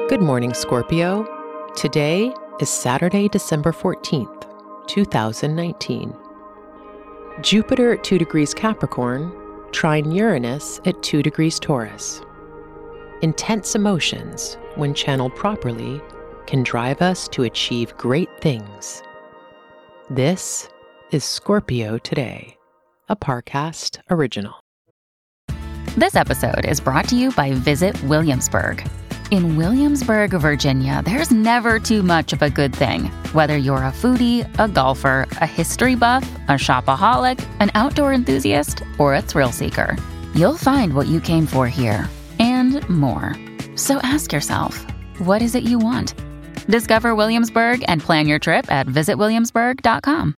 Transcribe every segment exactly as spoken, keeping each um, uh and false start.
Good morning, Scorpio. Today is Saturday, December fourteenth, two thousand nineteen. Jupiter at two degrees Capricorn, trine Uranus at two degrees Taurus. Intense emotions, when channeled properly, can drive us to achieve great things. This is Scorpio Today, a Parcast original. This episode is brought to you by Visit Williamsburg. In Williamsburg, Virginia, there's never too much of a good thing. Whether you're a foodie, a golfer, a history buff, a shopaholic, an outdoor enthusiast, or a thrill seeker, you'll find what you came for here and more. So ask yourself, what is it you want? Discover Williamsburg and plan your trip at visit williamsburg dot com.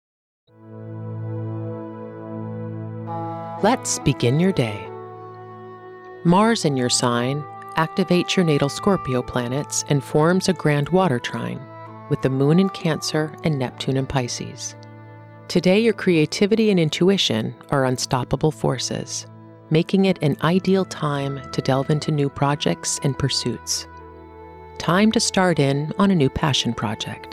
Let's begin your day. Mars in your sign activates your natal Scorpio planets and forms a grand water trine with the Moon in Cancer and Neptune in Pisces. Today, your creativity and intuition are unstoppable forces, making it an ideal time to delve into new projects and pursuits. Time to start in on a new passion project.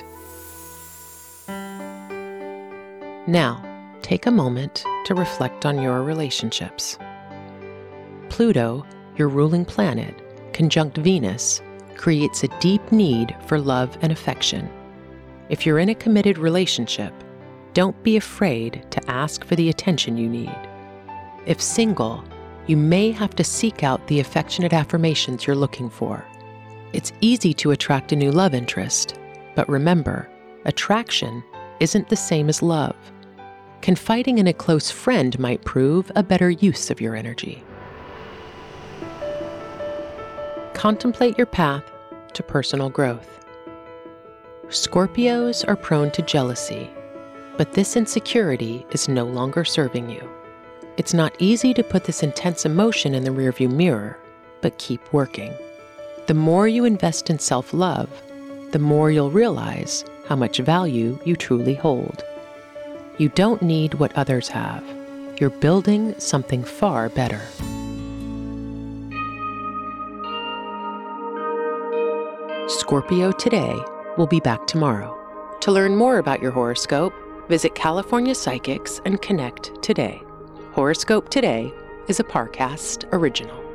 Now, take a moment to reflect on your relationships. Pluto, your ruling planet, conjunct Venus, creates a deep need for love and affection. If you're in a committed relationship, don't be afraid to ask for the attention you need. If single, you may have to seek out the affectionate affirmations you're looking for. It's easy to attract a new love interest, but remember, attraction isn't the same as love. Confiding in a close friend might prove a better use of your energy. Contemplate your path to personal growth. Scorpios are prone to jealousy, but this insecurity is no longer serving you. It's not easy to put this intense emotion in the rearview mirror, but keep working. The more you invest in self-love, the more you'll realize how much value you truly hold. You don't need what others have. You're building something far better. Scorpio Today will be back tomorrow. To learn more about your horoscope, visit California Psychics and connect today. Horoscope Today is a Parcast original.